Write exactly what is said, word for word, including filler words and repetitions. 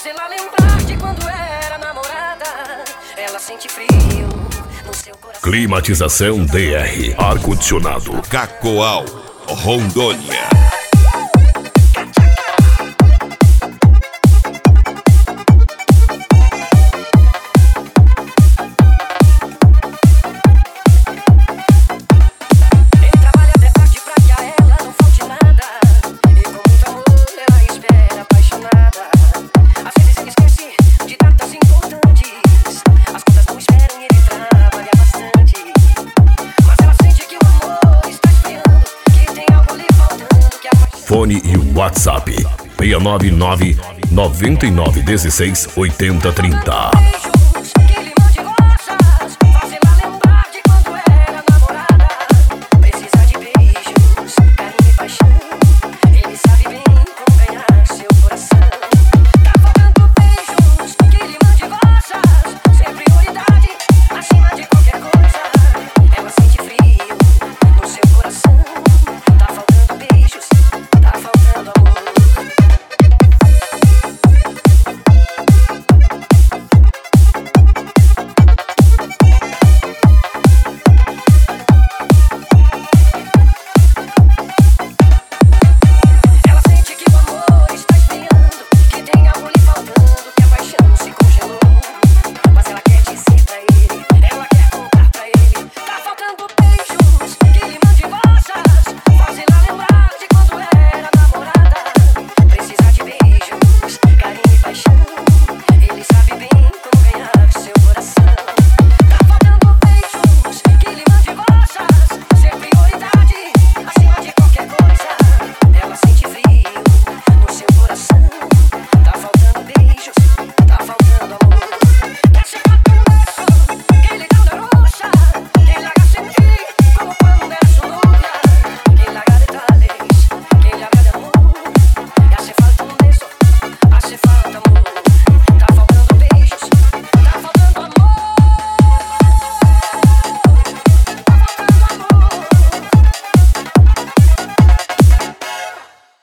Se ela lembrar de quando era namorada, ela sente frio no seu coração. Climatização D R, ar-condicionado Cacoal, Rondônia. Fone e WhatsApp seis nove nove, nove nove um seis, oito zero três zero.